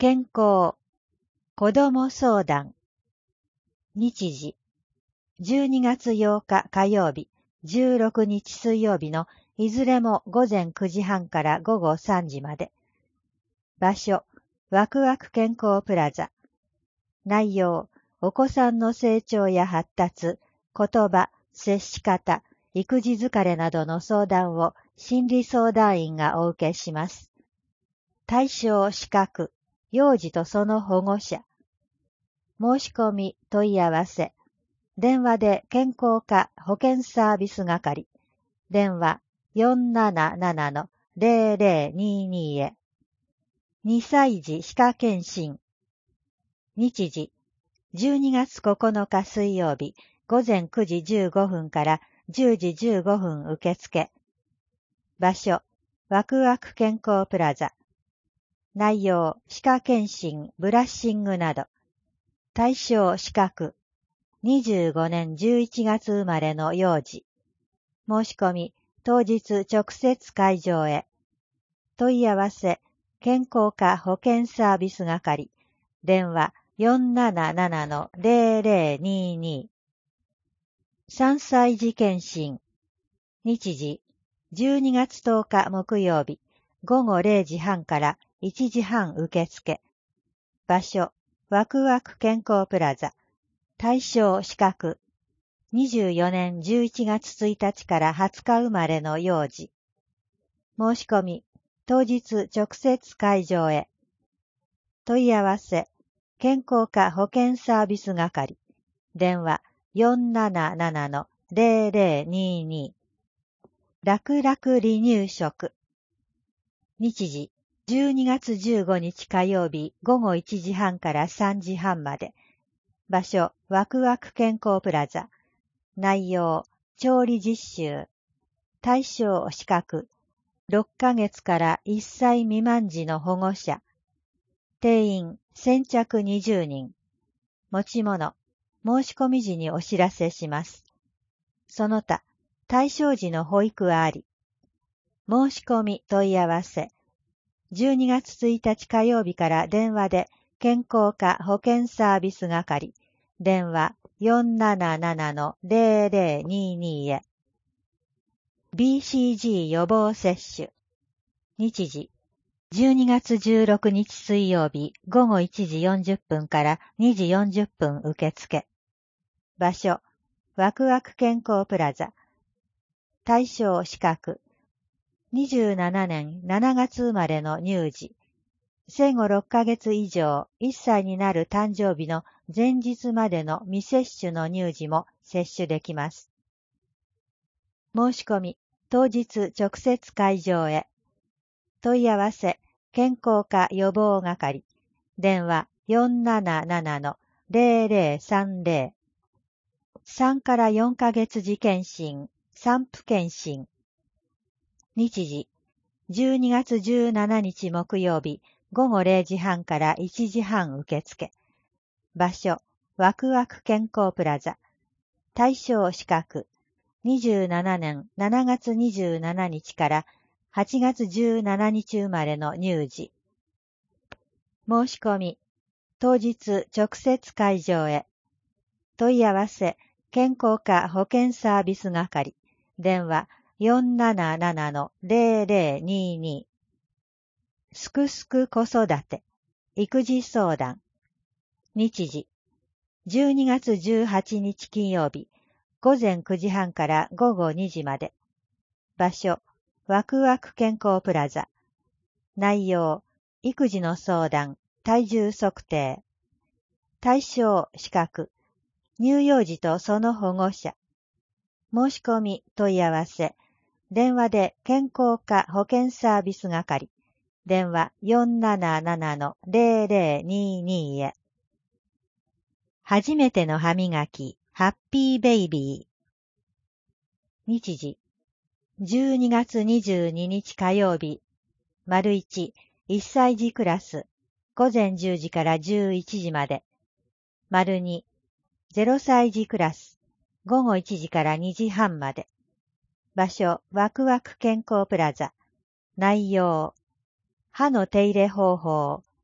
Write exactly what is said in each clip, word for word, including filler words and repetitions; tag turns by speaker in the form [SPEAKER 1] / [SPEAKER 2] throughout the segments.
[SPEAKER 1] 健康、子ども相談。日時、じゅうにがつようか火曜日、じゅうろくにち水曜日のいずれもごぜんくじはんからごごさんじまで。場所、ワクワク健康プラザ。内容、お子さんの成長や発達、言葉、接し方、育児疲れなどの相談を心理相談員がお受けします。対象資格、幼児とその保護者。申し込み、問い合わせ。電話で健康課保健サービス係。電話 よんななななのゼロゼロにに へ。にさい児歯科検診。日時、じゅうにがつここのか水曜日、ごぜんくじじゅうごふんからじゅうじじゅうごふん受付。場所、ワクワク健康プラザ。内容、歯科検診、ブラッシングなど。対象資格、にじゅうごねんじゅういちがつ生まれの幼児。申し込み、当日直接会場へ。問い合わせ、健康課保健サービス係。電話 よんななななのゼロゼロにに。さんさい児検診。日時、じゅうにがつとおか木曜日、ごごれいじはんからいちじはん受付。場所、ワクワク健康プラザ。対象資格、にじゅうよねんじゅういちがつついたちからはつか生まれの幼児。申し込み、当日直接会場へ。問い合わせ、健康課保健サービス係。電話 よんななななのゼロゼロにに。楽々離乳食。日時、じゅうにがつじゅうごにち火曜日ごごいちじはんからさんじはんまで。場所、ワクワク健康プラザ。内容、調理実習。対象資格、ろっかげつからいっさい未満児の保護者。定員、先着にじゅうにん。持ち物、申し込み時にお知らせします。その他、対象児の保育はあり。申し込み問い合わせ。じゅうにがつついたち火曜日から電話で健康課保健サービス係。電話 よんななななのゼロゼロにに へ。ビーシージー 予防接種。日時、じゅうにがつじゅうろくにち水曜日ごごいちじよんじゅっぷんからにじよんじゅっぷん受付。場所、ワクワク健康プラザ。対象資格、にじゅうななねんしちがつ生まれの乳児。生後ろっかげつ以上、いっさいになる誕生日の前日までの未接種の乳児も接種できます。申し込み、当日直接会場へ。問い合わせ、健康課予防係。電話 よんななななのゼロゼロさんゼロ。さんからよんかげつ児検診、産婦検診。日時、じゅうにがつじゅうしちにち木曜日、ごごれいじはんからいちじはん受付。場所、ワクワク健康プラザ。対象資格、にじゅうななねんしちがつにじゅうしちにちからはちがつじゅうしちにち生まれの乳児。申し込み、当日直接会場へ。問い合わせ、健康課保健サービス係。電話 よんななななのゼロゼロにに。すくすく子育て、育児相談。日時、じゅうにがつじゅうはちにち金曜日、ごぜんくじはんからごごにじまで。場所、ワクワク健康プラザ。内容、育児の相談、体重測定。対象資格、乳幼児とその保護者。申し込み問い合わせ。電話で健康課保健サービス係。電話 よんななななのゼロゼロにに へ。初めての歯磨き、ハッピーベイビー。日時、じゅうにがつにじゅうににち火曜日、丸いち、いっさい児クラス、ごぜんじゅうじからじゅういちじまで。丸に、ぜろさい児クラス、ごごいちじからにじはんまで。場所、ワクワク健康プラザ。内容、歯の手入れ方法、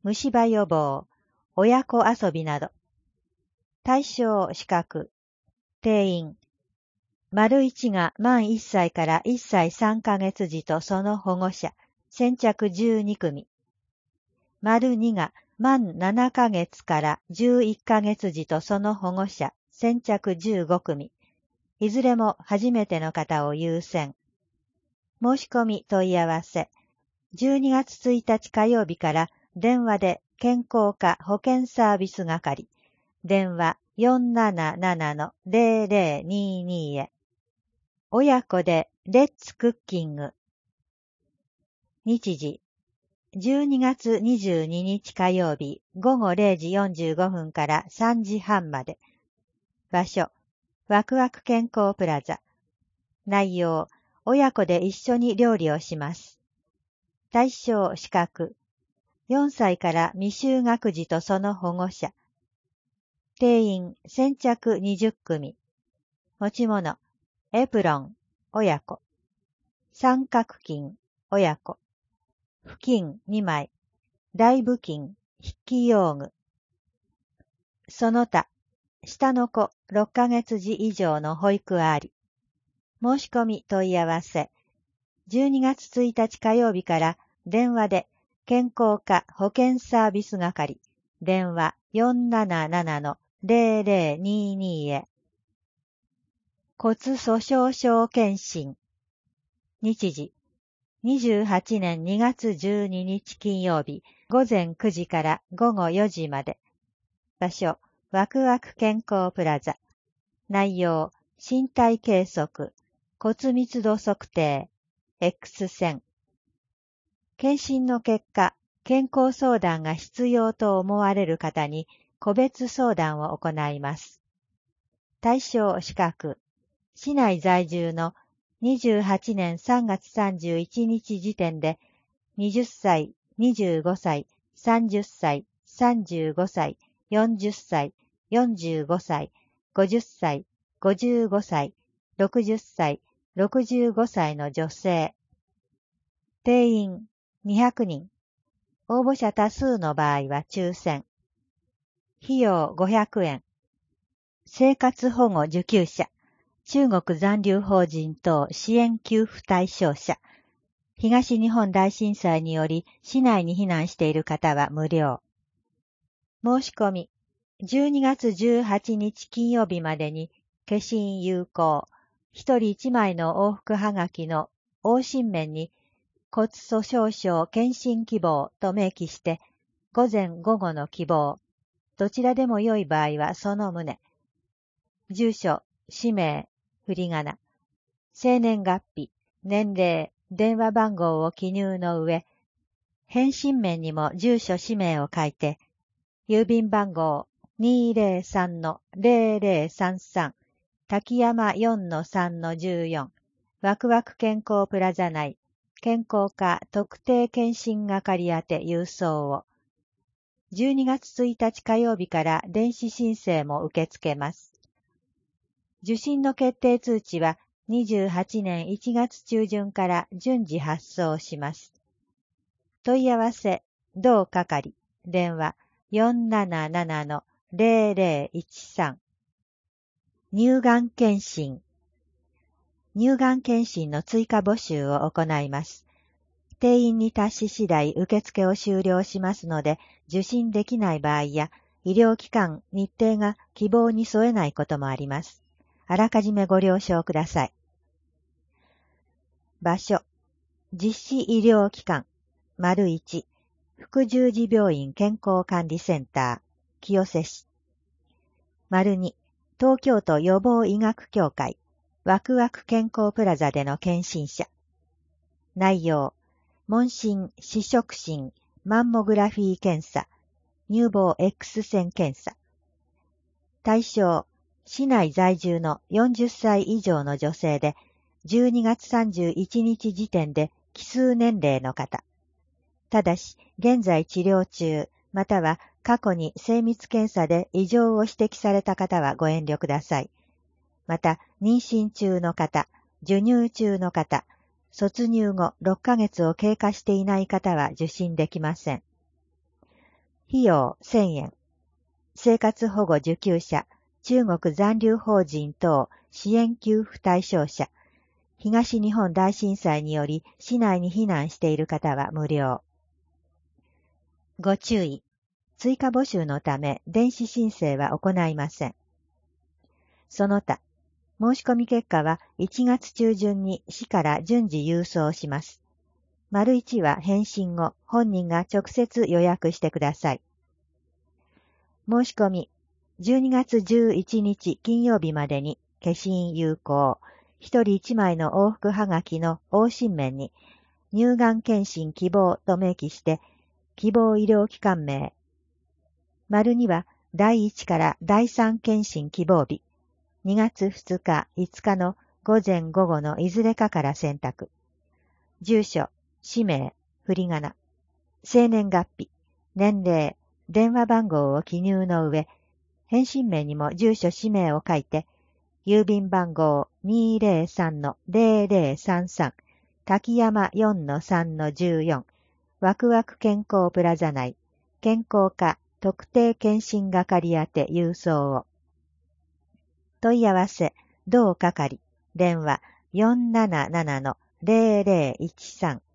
[SPEAKER 1] 虫歯予防、親子遊びなど。対象資格、定員。丸いちが満いっさいからいっさいさんかげつ児とその保護者、先着じゅうにくみ。丸にが満ななかげつからじゅういっかげつ児とその保護者、先着じゅうごくみ。いずれも初めての方を優先。申し込み問い合わせ。じゅうにがつついたち火曜日から電話で健康課保健サービス係。電話 よんななななのゼロゼロにに へ。親子でレッツクッキング。日時。じゅうにがつにじゅうににち火曜日ごごれいじよんじゅうごふんからさんじはんまで。場所。ワクワク健康プラザ。内容。親子で一緒に料理をします。対象資格。よんさいから未就学児とその保護者。定員先着にじゅっくみ。持ち物。エプロン、親子。三角巾、親子。布巾にまい。大布巾、筆記用具。その他、下の子ろっかげつ児以上の保育あり。申し込み問い合わせ。じゅうにがつついたち火曜日から電話で健康課保健サービス係。電話 よんななななのゼロゼロにに へ。骨粗鬆症検診。日時。にじゅうはちねんにがつじゅうににち金曜日ごぜんくじからごごよじまで。場所、ワクワク健康プラザ。内容、身体計測、骨密度測定、X 線。検診の結果、健康相談が必要と思われる方に個別相談を行います。対象資格、市内在住のにじゅうはちねんさんがつさんじゅういちにち時点ではたち、にじゅうごさい、さんじゅっさい、さんじゅうごさい、よんじゅっさい、よんじゅうごさい、ごじゅっさい、ごじゅうごさい、ろくじゅっさい、ろくじゅうごさいの女性。定員にひゃくにん。応募者多数の場合は抽選。費用ごひゃくえん。生活保護受給者。中国残留邦人等支援給付対象者。東日本大震災により市内に避難している方は無料。申し込み。じゅうにがつじゅうはちにち金曜日までに消印有効。一人一枚の往復はがきの往診面に骨粗鬆症検診希望と明記して午前午後の希望。どちらでも良い場合はその旨。住所、氏名、振り仮名、生年月日、年齢、電話番号を記入の上、返信面にも住所氏名を書いて、郵便番号 にーぜろさんのゼロゼロさんさん 滝山 よんのさんのじゅうよん ワクワク健康プラザ内健康課特定健診係宛て郵送を。じゅうにがつついたち火曜日から電子申請も受け付けます。受診の決定通知はにじゅうはちねんいちがつちゅうじゅんから順次発送します。問い合わせ、同係、電話 よんななななのゼロゼロいちさん。乳がん検診。乳がん検診の追加募集を行います。定員に達し次第受付を終了しますので、受診できない場合や、医療機関、日程が希望に添えないこともあります。あらかじめご了承ください。場所。実施医療機関。丸いち。副十字病院健康管理センター。清瀬市。丸に。東京都予防医学協会。ワクワク健康プラザでの検診者。内容。問診、視触診、マンモグラフィー検査。乳房 X 線検査。対象。市内在住のよんじゅっさい以上の女性で、じゅうにがつさんじゅういちにち時点で奇数年齢の方。ただし、現在治療中、または過去に精密検査で異常を指摘された方はご遠慮ください。また、妊娠中の方、授乳中の方、卒乳後ろっかげつを経過していない方は受診できません。 費用せんえん。生活保護受給者、中国残留邦人等支援給付対象者、東日本大震災により市内に避難している方は無料。ご注意。追加募集のため電子申請は行いません。その他、申し込み結果はいちがつ中旬に市から順次郵送します。丸いちは返信後、本人が直接予約してください。申し込み、じゅうにがつじゅういちにち金曜日までに消印有効、ひとりいちまいの往復はがきの往診面に乳がん検診希望と明記して、希望医療機関名。丸にはだいいちからだいさん検診希望日、にがつふつか、いつかの午前午後のいずれかから選択。住所、氏名、振り仮名、生年月日、年齢、電話番号を記入の上、返信名にも住所氏名を書いて、郵便番号 にーぜろさんのぜろぜろさんさん、滝山 よんのさんのじゅうよん、ワクワク健康プラザ内、健康課特定健診係宛て郵送を。問い合わせ、同係、電話 よんなななのぜろぜろいちさん